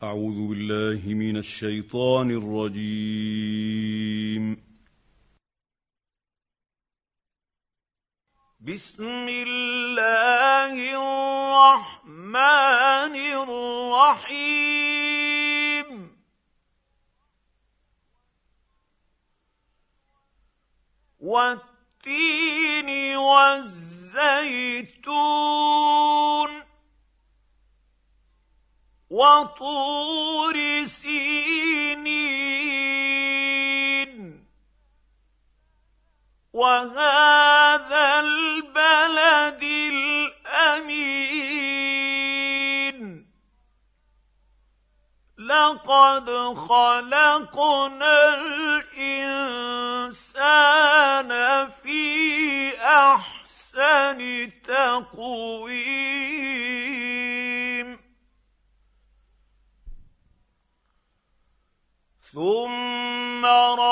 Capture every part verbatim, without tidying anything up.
أعوذ بالله من الشيطان الرجيم. بسم الله الرحمن الرحيم. والتين والزيتون وطور سينين وهذا البلد الأمين. لقد خلقنا الإنسان في أحسن تقويم ثم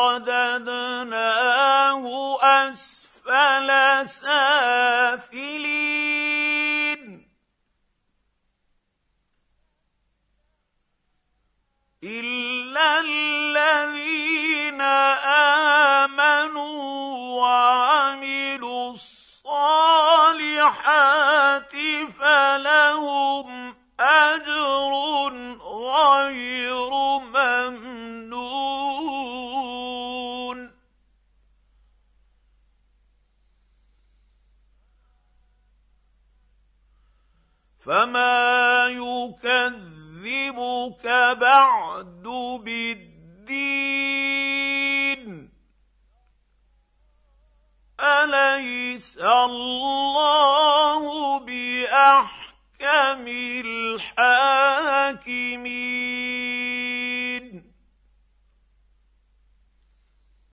رددناه أسفل سافلين إلا الذين آمنوا وعملوا الصالحات فلهم أجر غير ممنون. فما يكذبك بعد بالدين؟ أليس الله بأحكم الحاكمين؟